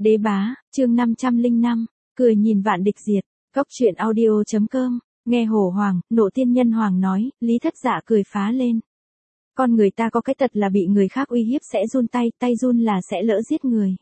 Đế bá, chương 505, cười nhìn vạn địch diệt, Cốc truyện audio.com, nghe Hổ Hoàng, Nộ Tiên Nhân Hoàng nói, Lý Thất Dạ cười phá lên. Con người ta có cái tật là bị người khác uy hiếp sẽ run tay, tay run là sẽ lỡ giết người.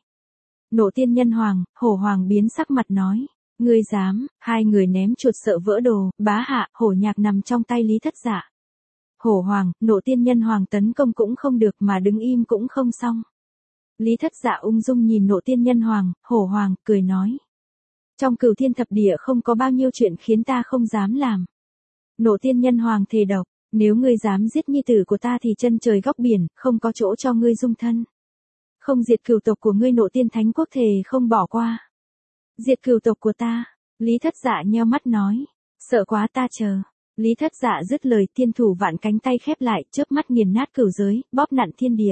Nộ Tiên Nhân Hoàng, Hổ Hoàng biến sắc mặt nói, ngươi dám, hai người ném chuột sợ vỡ đồ, bá hạ, hổ nhạc nằm trong tay Lý Thất Dạ. Hổ Hoàng, Nộ Tiên Nhân Hoàng tấn công cũng không được mà đứng im cũng không xong. Lý Thất Dạ ung dung nhìn Nộ Tiên Nhân Hoàng, Hổ Hoàng, cười nói. Trong Cửu Thiên Thập Địa không có bao nhiêu chuyện khiến ta không dám làm. Nộ Tiên Nhân Hoàng thề độc, nếu ngươi dám giết nhi tử của ta thì chân trời góc biển, không có chỗ cho ngươi dung thân. Không diệt cửu tộc của ngươi Nộ Tiên Thánh Quốc thề không bỏ qua. Diệt cửu tộc của ta, Lý Thất Dạ nheo mắt nói, sợ quá ta chờ. Lý Thất Dạ dứt lời tiên thủ vạn cánh tay khép lại, chớp mắt nghiền nát cửu giới, bóp nặn thiên địa.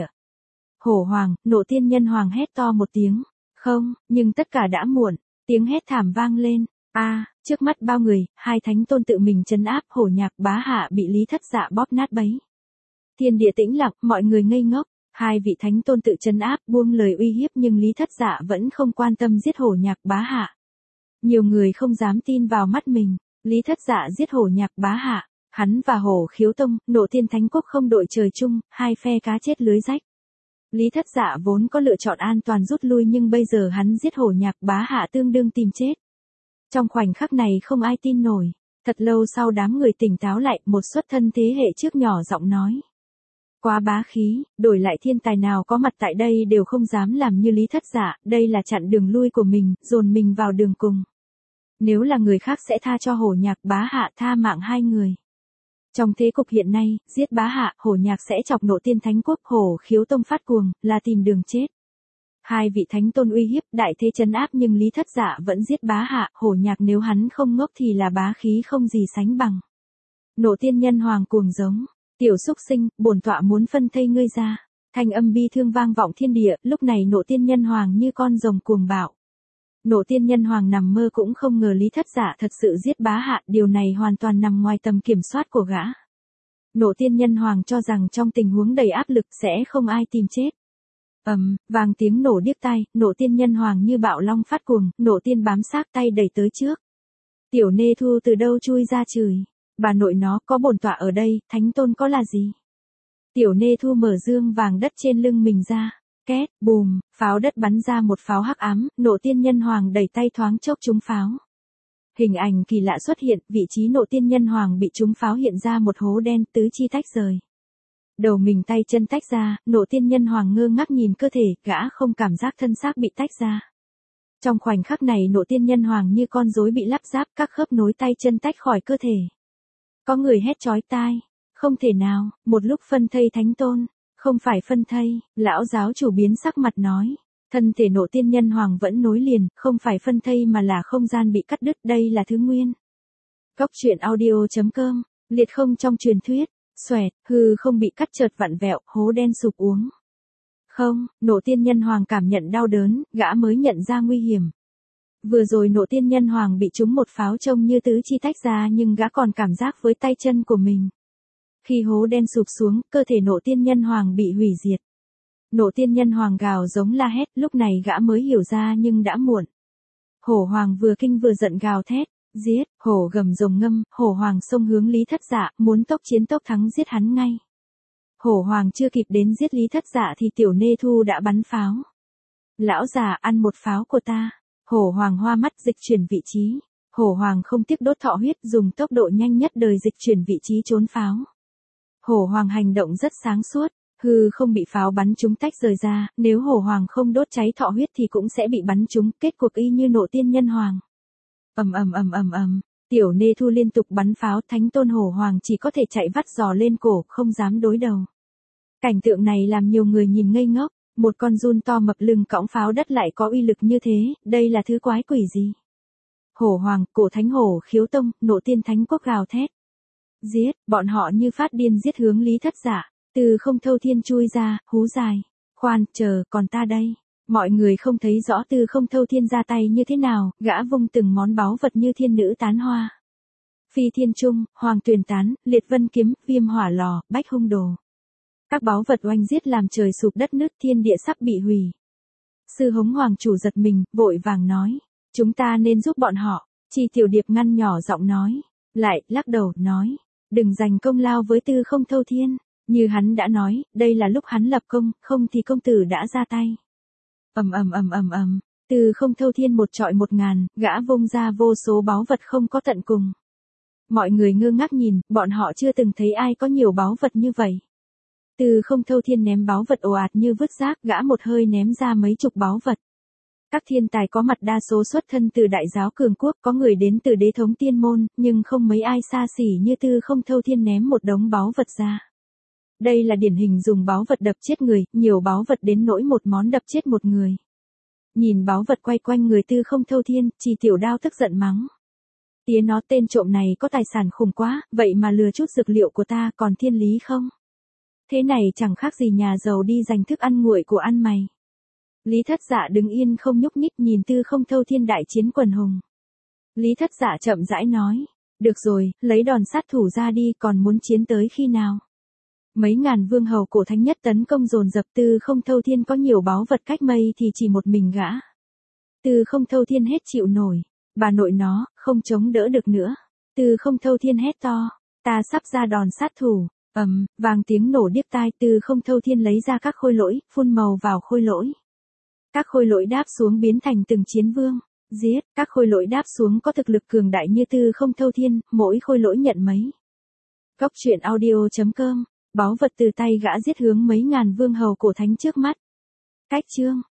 Hổ Hoàng, Nộ Tiên Nhân Hoàng hét to một tiếng, không, nhưng tất cả đã muộn, tiếng hét thảm vang lên, trước mắt bao người, hai thánh tôn tự mình trấn áp, Hổ Nhạc bá hạ bị Lý Thất Dạ bóp nát bấy. Thiên địa tĩnh lặng, mọi người ngây ngốc, hai vị thánh tôn tự trấn áp buông lời uy hiếp nhưng Lý Thất Dạ vẫn không quan tâm giết Hổ Nhạc bá hạ. Nhiều người không dám tin vào mắt mình, Lý Thất Dạ giết Hổ Nhạc bá hạ, hắn và Hổ Khiếu Tông, Nộ Tiên Thánh Quốc không đội trời chung, hai phe cá chết lưới rách. Lý Thất Dạ vốn có lựa chọn an toàn rút lui nhưng bây giờ hắn giết Hổ Nhạc bá hạ tương đương tìm chết. Trong khoảnh khắc này không ai tin nổi, thật lâu sau đám người tỉnh táo lại, một xuất thân thế hệ trước nhỏ giọng nói. Quá bá khí, đổi lại thiên tài nào có mặt tại đây đều không dám làm như Lý Thất Dạ, đây là chặn đường lui của mình, dồn mình vào đường cùng. Nếu là người khác sẽ tha cho Hổ Nhạc bá hạ tha mạng hai người. Trong thế cục hiện nay, giết bá hạ, Hổ Nhạc sẽ chọc Nộ Tiên Thánh Quốc, Hổ Khiếu Tông phát cuồng, là tìm đường chết. Hai vị thánh tôn uy hiếp, đại thế trấn áp nhưng Lý Thất Dạ vẫn giết bá hạ, Hổ Nhạc nếu hắn không ngốc thì là bá khí không gì sánh bằng. Nộ Tiên Nhân Hoàng cuồng giống, tiểu súc sinh, bổn tọa muốn phân thây ngươi ra. Thanh âm bi thương vang vọng thiên địa, lúc này Nộ Tiên Nhân Hoàng như con rồng cuồng bạo. Nộ Tiên Nhân Hoàng nằm mơ cũng không ngờ Lý Thất Dạ thật sự giết bá hạ, điều này hoàn toàn nằm ngoài tầm kiểm soát của gã. Nộ Tiên Nhân Hoàng cho rằng trong tình huống đầy áp lực sẽ không ai tìm chết. Vang tiếng nổ điếc tai, Nộ Tiên Nhân Hoàng như bạo long phát cuồng, Nộ Tiên bám sát tay đẩy tới trước. Tiểu Nê Thu từ đâu chui ra chửi, bà nội nó có bổn tọa ở đây, thánh tôn có là gì? Tiểu Nê Thu mở dương vàng đất trên lưng mình ra. Két, bùm, pháo đất bắn ra một pháo hắc ám, Nộ Tiên Nhân Hoàng đẩy tay thoáng chốc trúng pháo. Hình ảnh kỳ lạ xuất hiện, vị trí Nộ Tiên Nhân Hoàng bị trúng pháo hiện ra một hố đen, tứ chi tách rời. Đầu mình tay chân tách ra, Nộ Tiên Nhân Hoàng ngơ ngác nhìn cơ thể, gã không cảm giác thân xác bị tách ra. Trong khoảnh khắc này Nộ Tiên Nhân Hoàng như con rối bị lắp ráp, các khớp nối tay chân tách khỏi cơ thể. Có người hét chói tai, không thể nào, một lúc phân thây thánh tôn. Không phải phân thây, lão giáo chủ biến sắc mặt nói. Thân thể Nộ Tiên Nhân Hoàng vẫn nối liền, không phải phân thây mà là không gian bị cắt đứt, đây là thứ nguyên. Cốc truyện audio.com, liệt không trong truyền thuyết, xoẹt, hư không bị cắt chợt vặn vẹo, hố đen sụp uống. Không, Nộ Tiên Nhân Hoàng cảm nhận đau đớn, gã mới nhận ra nguy hiểm. Vừa rồi Nộ Tiên Nhân Hoàng bị trúng một pháo trông như tứ chi tách ra nhưng gã còn cảm giác với tay chân của mình. Khi hố đen sụp xuống, cơ thể Nộ Tiên Nhân Hoàng bị hủy diệt. Nộ Tiên Nhân Hoàng gào giống la hét, lúc này gã mới hiểu ra nhưng đã muộn. Hổ Hoàng vừa kinh vừa giận gào thét, giết, hổ gầm rồng ngâm, Hổ Hoàng xông hướng Lý Thất Dạ, muốn tốc chiến tốc thắng giết hắn ngay. Hổ Hoàng chưa kịp đến giết Lý Thất Dạ thì Tiểu Nê Thu đã bắn pháo. Lão già ăn một pháo của ta. Hổ Hoàng hoa mắt dịch chuyển vị trí. Hổ Hoàng không tiếc đốt thọ huyết, dùng tốc độ nhanh nhất đời dịch chuyển vị trí trốn pháo. Hổ Hoàng hành động rất sáng suốt, hư không bị pháo bắn trúng tách rời ra, nếu Hổ Hoàng không đốt cháy thọ huyết thì cũng sẽ bị bắn trúng, kết cục y như Nộ Tiên Nhân Hoàng. Tiểu Nê Thu liên tục bắn pháo, thánh tôn Hổ Hoàng chỉ có thể chạy vắt giò lên cổ, không dám đối đầu. Cảnh tượng này làm nhiều người nhìn ngây ngốc, một con giun to mập lưng cõng pháo đất lại có uy lực như thế, đây là thứ quái quỷ gì? Hổ Hoàng, cổ thánh Hổ Khiếu Tông, Nộ Tiên Thánh Quốc gào thét. Giết, bọn họ như phát điên giết hướng Lý Thất Dạ, từ không thâu thiên chui ra, hú dài. Khoan, chờ, còn ta đây. Mọi người không thấy rõ từ không thâu thiên ra tay như thế nào, gã vung từng món báu vật như thiên nữ tán hoa. Phi thiên trung, hoàng tuyền tán, liệt vân kiếm, viêm hỏa lò, bách hung đồ. Các báu vật oanh giết làm trời sụp đất nứt, thiên địa sắp bị hủy. Sư Hống Hoàng chủ giật mình, vội vàng nói. Chúng ta nên giúp bọn họ. Chi Tiểu Điệp ngăn nhỏ giọng nói. Lại, lắc đầu, nói. Đừng giành công lao với Tư Không Thâu Thiên. Như hắn đã nói, đây là lúc hắn lập công, không thì công tử đã ra tay. Tư Không Thâu Thiên một trọi 1000, gã vung ra vô số báu vật không có tận cùng. Mọi người ngơ ngác nhìn, bọn họ chưa từng thấy ai có nhiều báu vật như vậy. Tư Không Thâu Thiên ném báu vật ồ ạt như vứt rác, gã một hơi ném ra mấy chục báu vật. Các thiên tài có mặt đa số xuất thân từ đại giáo cường quốc, có người đến từ đế thống tiên môn, nhưng không mấy ai xa xỉ như Tư Không Thâu Thiên ném một đống báu vật ra. Đây là điển hình dùng báu vật đập chết người, nhiều báu vật đến nỗi một món đập chết một người. Nhìn báu vật quay quanh người Tư Không Thâu Thiên, Trì Tiểu Đao tức giận mắng. Tía nó, tên trộm này có tài sản khủng quá, vậy mà lừa chút dược liệu của ta, còn thiên lý không? Thế này chẳng khác gì nhà giàu đi giành thức ăn nguội của ăn mày. Lý Thất Dạ đứng yên không nhúc nhích nhìn Tư Không Thâu Thiên đại chiến quần hùng. Lý Thất Dạ chậm rãi nói. Được rồi, lấy đòn sát thủ ra đi, còn muốn chiến tới khi nào? Mấy ngàn vương hầu cổ thánh nhất tấn công dồn dập. Tư Không Thâu Thiên có nhiều báu vật cách mây thì chỉ một mình gã. Tư Không Thâu Thiên hết chịu nổi. Bà nội nó, không chống đỡ được nữa. Tư Không Thâu Thiên hét to. Ta sắp ra đòn sát thủ. Vang tiếng nổ điếc tai. Tư Không Thâu Thiên lấy ra các khôi lỗi, phun màu vào khôi lỗi. Các khôi lỗi đáp xuống biến thành từng chiến vương. Giết, các khôi lỗi đáp xuống có thực lực cường đại như Tư Không Thâu Thiên, mỗi khôi lỗi nhận mấy. Góc truyện audio.com, báu vật từ tay gã giết hướng mấy ngàn vương hầu cổ thánh trước mắt. Cách chương.